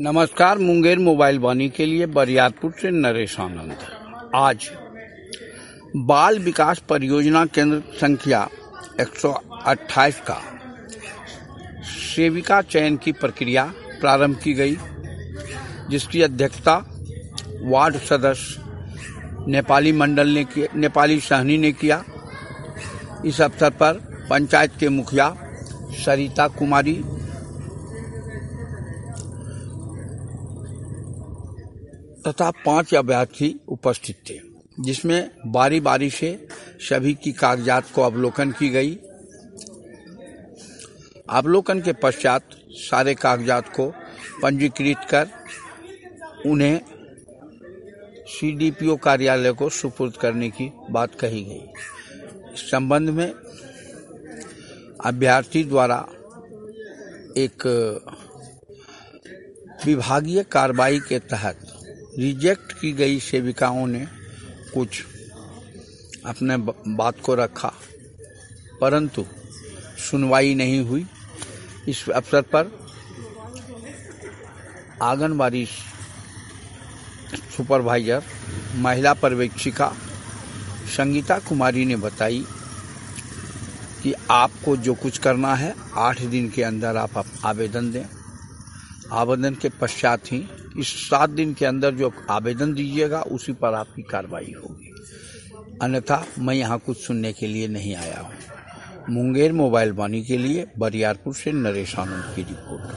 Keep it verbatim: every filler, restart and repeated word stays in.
नमस्कार। मुंगेर मोबाइल वाणी के लिए बरियारपुर से नरेश आनंद। आज बाल विकास परियोजना केंद्र संख्या एक सौ अट्ठाईस का सेविका चयन की प्रक्रिया प्रारंभ की गई, जिसकी अध्यक्षता वार्ड सदस्य नेपाली मंडल ने किया, नेपाली सहनी ने किया। इस अवसर पर पंचायत के मुखिया सरिता कुमारी, तथा पांच अभ्यर्थी उपस्थित थे, जिसमें बारी बारी से सभी की कागजात को अवलोकन की गई। अवलोकन के पश्चात सारे कागजात को पंजीकृत कर उन्हें सीडीपीओ कार्यालय को सुपुर्द करने की बात कही गई। इस संबंध में अभ्यर्थी द्वारा एक विभागीय कार्रवाई के तहत रिजेक्ट की गई सेविकाओं ने कुछ अपने बात को रखा, परंतु सुनवाई नहीं हुई। इस अवसर पर आंगनबाड़ी सुपरवाइजर महिला पर्यवेक्षिका संगीता कुमारी ने बताई कि आपको जो कुछ करना है आठ दिन के अंदर आप आवेदन दें। आवेदन के पश्चात ही इस सात दिन के अंदर जो आवेदन दीजिएगा उसी पर आपकी कार्रवाई होगी, अन्यथा मैं यहाँ कुछ सुनने के लिए नहीं आया हूँ। मुंगेर मोबाइल वाणी के लिए बरियारपुर से नरेश आनंद की रिपोर्ट।